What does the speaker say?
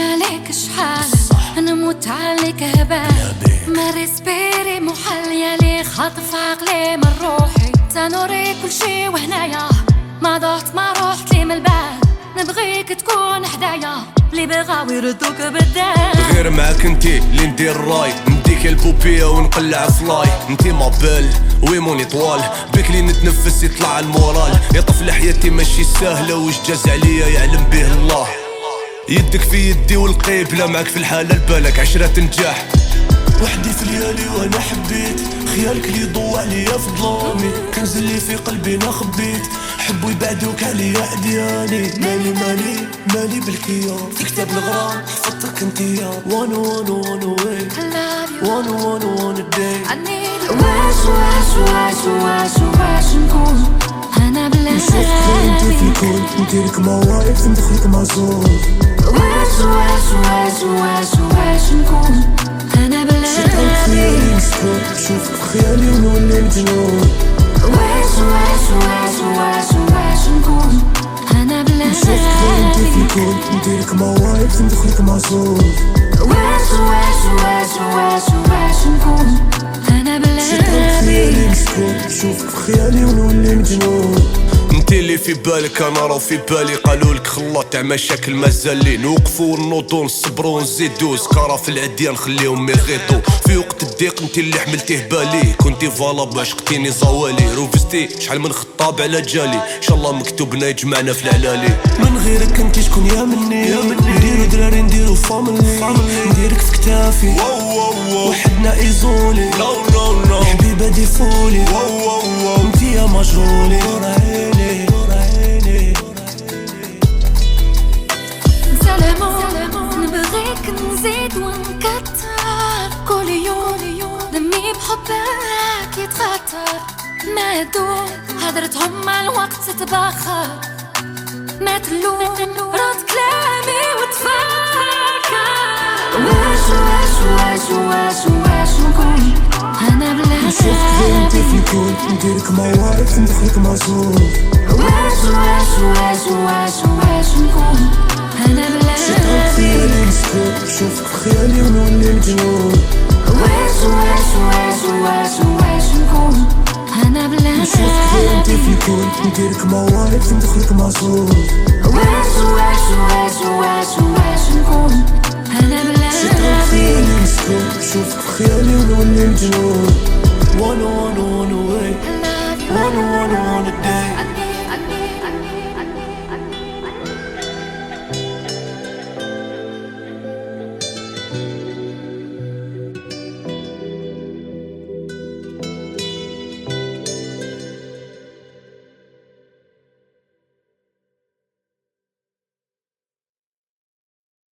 عليك شحال نموت عليك هبال ما ريسبيري محل يالي خاطف عقلي من روحي تنوري كل شي وهنايا ما ضعت ما روحت لي من البال نبغيك تكون حدايا اللي بغاو يردوك بالدال غير معاك انتي اللي ندير راي نديك البوبية ونقلع فلاي انتي ما بال وي موني طوال بيك لي نتنفس يطلع المورال يا طفل حياتي ماشي سهلة وش جاز عليا يعلم به الله يدك في يدي والقيبلة معاك في الحالة البالك 10 نجاح وحدي في ليالي وانا حبيت خيالك اللي ضوى عليا في ظلامي كنز اللي في قلبي انا خبيت حبوا يبعدوك عليا عدياني مالي بالكيا في كتاب الغرام حفظتك انتيا وانو وي وانو داي واش نكون انا بلا نشوفك انت في الكون نديرك مواقف ندخلك مازور واش نكون انا بلا نشوفك في خيالي ونولي مجنون واش نكون انا بلا نشوفك انت في الكون نديرك مواقف ندخلك مازور واش نكون انا بلا نشوفك في خيالي ونولي مجنون انتي اللي في بالك انا راه في بالي قالولك خلاط تاع مشاكل مازالين نوقفو ونوضو نصبرو ونزيدو سكارة في العديان نخليهم يغيطو في وقت الضيق انتي اللي حملتيه بالي كنتي فالاب عشقتيني زوالي روفستي شحال من خطاب على جالي ان شاء الله مكتوبنا يجمعنا في العلالي من غيرك انتي شكون يا مني نديرو دراري نديرو فاميلي نديرك في كتافي وحدنا ايزولي الحبيبة دي فولي انتي يا مجهولي نبغيك نزيد ونكتر كل يوم دمي بحبك يتخطر ما يدوم هدرتهم مع الوقت تتبخر ما تلوم رد كلامي وتفكر واش نكون انا بلا نشوفك انتي في الكون نديرك مواقف ندخلك مازور واش نكون انا بلا نشوفك في خيالي ونولي مجنون واش نكون انا بلا نشوفك انتي في الكون نديرك مواقف ندخلك مازور واش نكون انا بلا نشوفك في خيالي ونولي مجنون وانو وي وانو داي